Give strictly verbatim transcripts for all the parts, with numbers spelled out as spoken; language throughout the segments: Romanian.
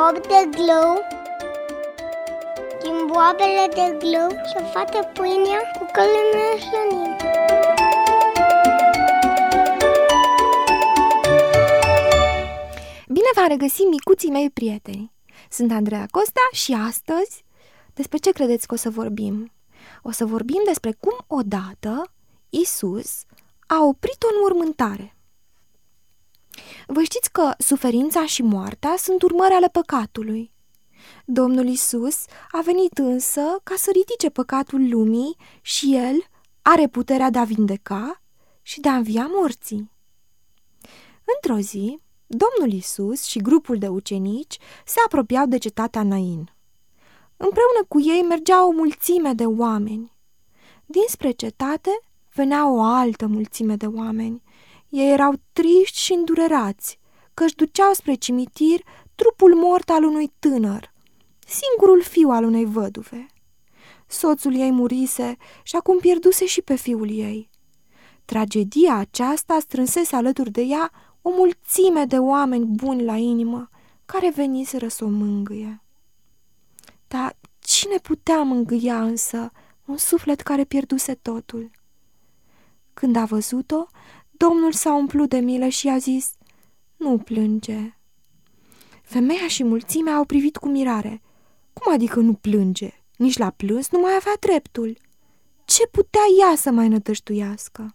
bob de glou, din boabele de glou se face pâinea cu care ne hrănim. Bine v-am regăsit, micuții mei prieteni! Sunt Andreea Costa și astăzi despre ce credeți că o să vorbim? O să vorbim despre cum odată Iisus a oprit o înmormântare. Vă știți că suferința și moartea sunt urmări ale păcatului. Domnul Iisus a venit însă ca să ridice păcatul lumii și El are puterea de a vindeca și de a învia morții. Într-o zi, Domnul Iisus și grupul de ucenici se apropiau de cetatea Nain. Împreună cu ei mergea o mulțime de oameni. Dinspre cetate venea o altă mulțime de oameni. Ei erau triști și îndurerați, că-și duceau spre cimitir trupul mort al unui tânăr, singurul fiu al unei văduve. Soțul ei murise și acum pierduse și pe fiul ei. Tragedia aceasta strânsese alături de ea o mulțime de oameni buni la inimă, care veniseră să o mângâie. Dar cine putea mângâia însă un suflet care pierduse totul? Când a văzut-o, Domnul s-a umplut de milă și i-a zis: "Nu plânge." Femeia și mulțimea au privit cu mirare. Cum adică nu plânge? Nici la plâns nu mai avea dreptul. Ce putea ea să mai nădăjduiască?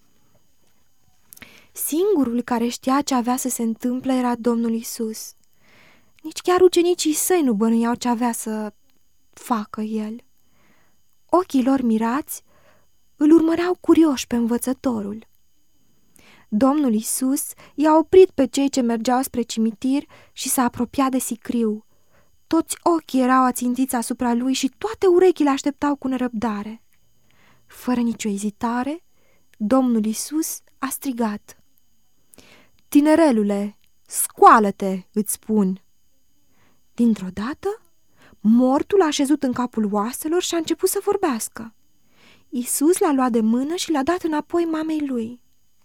Singurul care știa ce avea să se întâmple era Domnul Iisus. Nici chiar ucenicii săi nu bănuiau ce avea să facă El. Ochii lor mirați îl urmăreau curioși pe învățătorul. Domnul Iisus i-a oprit pe cei ce mergeau spre cimitir și s-a apropiat de sicriu. Toți ochii erau ațintiți asupra lui și toate urechile așteptau cu nerăbdare. Fără nicio ezitare, Domnul Iisus a strigat: "Tinerelule, scoală-te, îți spun!" Dintr-o dată, mortul a așezut în capul oaselor și a început să vorbească. Iisus l-a luat de mână și l-a dat înapoi mamei lui.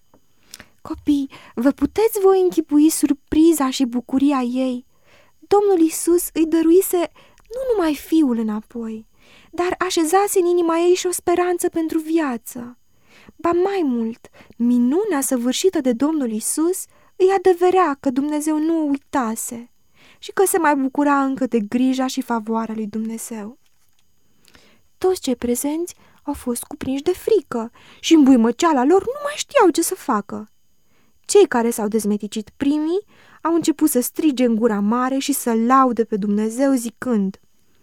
Copii, vă puteți voi închipui surpriza și bucuria ei? Domnul Iisus îi dăruise nu numai fiul înapoi, dar așezase în inima ei și o speranță pentru viață. Ba mai mult, minunea săvârșită de Domnul Iisus îi adeverea că Dumnezeu nu o uitase și că se mai bucura încă de grija și favoarea lui Dumnezeu. Toți cei prezenți au fost cuprinși de frică și în buimăceala lor nu mai știau ce să facă. Cei care s-au dezmeticit primii au început să strige în gura mare și să laude pe Dumnezeu zicând: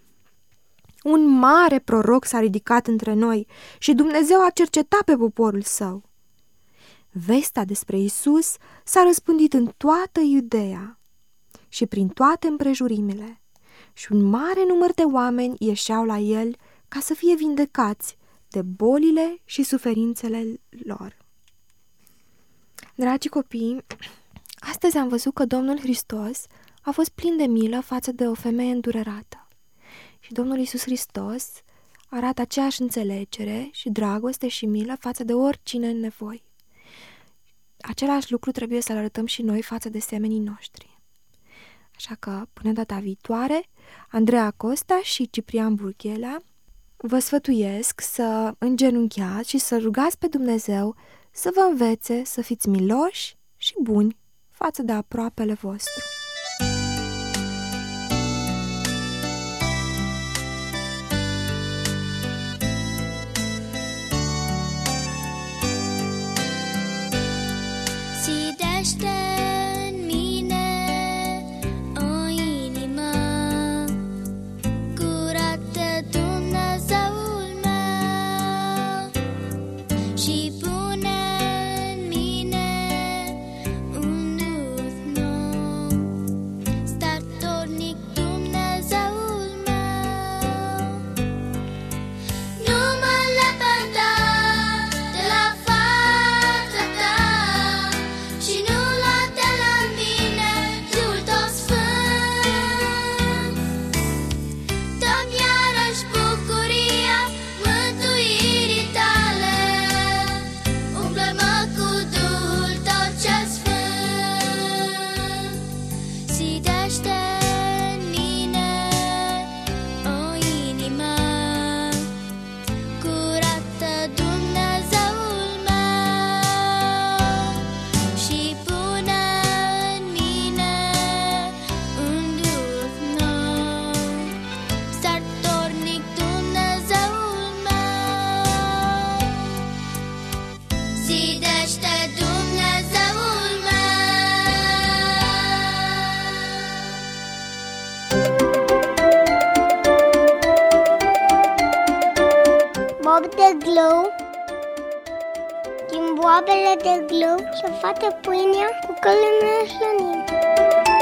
"Un mare proroc s-a ridicat între noi și Dumnezeu a cercetat pe poporul său." Vestea despre Iisus s-a răspândit în toată Iudeea și prin toate împrejurimile și un mare număr de oameni ieșeau la el ca să fie vindecați de bolile și suferințele lor. Dragi copii, astăzi am văzut că Domnul Hristos a fost plin de milă față de o femeie îndurerată. Și Domnul Iisus Hristos arată aceeași înțelegere și dragoste și milă față de oricine în nevoi. Același lucru trebuie să-l arătăm și noi față de semenii noștri. Așa că, până data viitoare, Andreea Costa și Ciprian Burghela vă sfătuiesc să îngenunchiați și să rugați pe Dumnezeu să vă învețe să fiți miloși și buni față de aproapele vostru. Zidește în mine o inimă curată, Dumnezeul meu, și pune în mine un duh nou. zidește Dumnezeul meu. Bob de glou, din boabele de glou, și face pâinea cu călănă slănină.